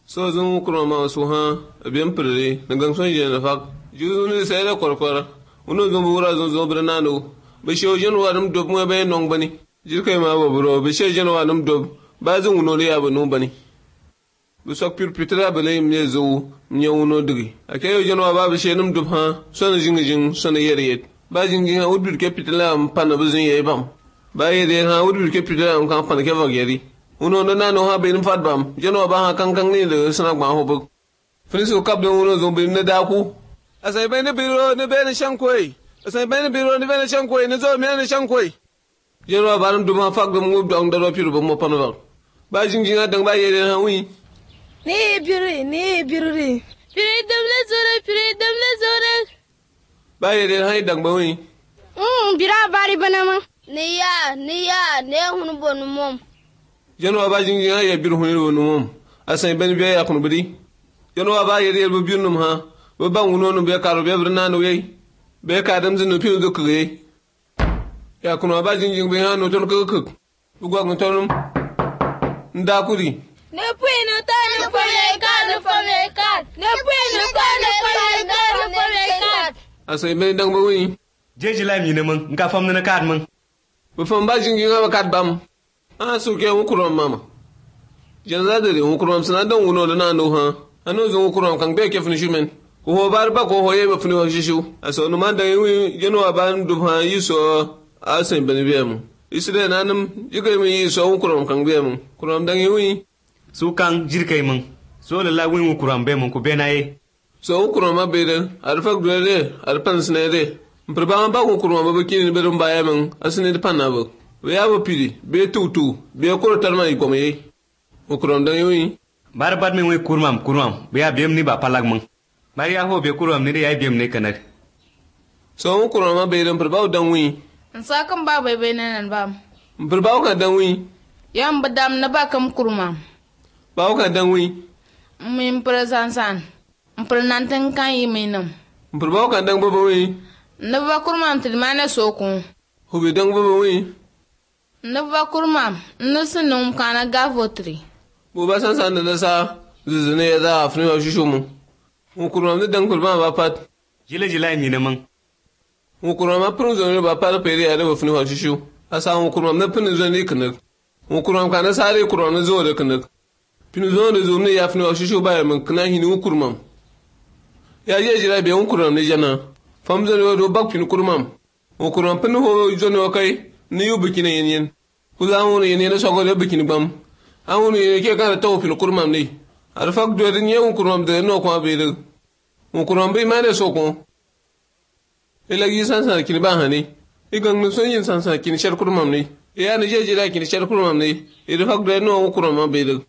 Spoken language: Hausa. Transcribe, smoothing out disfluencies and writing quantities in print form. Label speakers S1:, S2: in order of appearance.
S1: So zan kuro ma su ha biyan firre na gan son je na fak ju ne sai da korkor uno zan bura zan zo bra nano ba shi ojen wa dum dob mo be non bani jirkai ma ba bro ba shi ojen wa dum dob ba zan uno le ya ba non bani bu sok pur pitra ba le me zo nye uno digi akai ojen wa ba shi num dob ha so na jing so na yere ba jing ha udur ke pitla am pana bu zin ye bam ba yere ha udur ke pitla am kan pana ke va geri uno na nano ha be nim fat bam jeno ba ha kan ne le sana gba ho bu friso kap de uno zo be ne da ku asai be ne biro ne be ne shankoi asai be ne biro ne be ne shankoi ne zo me ne shankoi jeno ba nim duma fak de mu dong da ro piru ba mo pano ba jinginga dang ba yere ha wi
S2: ne biri piri dam le zore
S1: ba yere ha dang ba wi
S2: bira bari banama ne ya ne hunu bonu mom
S1: jeno ba jinginga ya biru hunu bonu mom asai ben be ya kunu bidi jeno ba yere bu biru num ha ba ban uno no be karo be brna no ye be ka dam zin no piu do kwe ya kunu ba jinging be ha no ton kuk bu gwa ton nda kuri
S2: ne puino ta ne fomekat ne puino ta ne fomekat
S1: asai ben dang ba wi
S3: jeji la mi ne mun nka fam ne kat mun
S1: bu fam ba jinging ba kat bam su ke ukurom mama janza de ukurom sana dan uno na no ha ano zo ukurom kan be ke fini shumen ko ho bar ba ko ho ye ba fini ho shishu aso no man da yi jeno ba ndu ha yiso asen ben biam isre nanam jigai mi yiso ukurom kan biam kurom dan yi
S3: su kan jirkai mun so la win ukurom be mun ku be na ye
S1: so ukurom ma be de arfak do de arpan sne de mprba ba ukurom ba kin be dum ba ya mun asne de panna ba we ya ba pidi be tutu be ko tarma yi ko me ukurom dan yi
S3: bar bad min we kurmam be ya bem ni ba palag mun bari ya ho be kurom ni de ya bem ne kanar
S1: so ukurom ma be dum prba dan wi
S2: sakan ba bai nan ba
S1: prba ka dan wi
S2: yan badam na ba kam kurma
S1: ba ka dan wi
S2: min presansan nantan kan yi mai nan
S1: prba ka dan ba wi
S2: na ba kurma tilmana sokun
S1: ho be dan ba wi
S2: na ba kurma na sunum kana gavotri
S1: bu ba san da sa zuzune ya za afni wa shishu mu kurma ne dan kurma ba pat
S3: jila mi ne mun
S1: kurma prunzo ne ba pat pere ya da afni wa shishu asa kurma ne pin zo ne kana kurma kana sare kurma ne zo da kana pin zo ne zo ne ya afni wa shishu ba mun kana hini kurma ya je jira be kurma ne jana fam zo ne do bak pin kurma kurma pin ho zo ne kai ni yu bikine yen ku za mu ne ne so go le bikini bam awunu ye ke kana taw fil kurmam ni arfak do den ye kurmam de no ko be de kurmam be mane so ko ila yi sansa kin ba hani igan no son yin sansa kin shar kurmam ni ya ne je jira kin shar kurmam ni irfak do no kurmam be de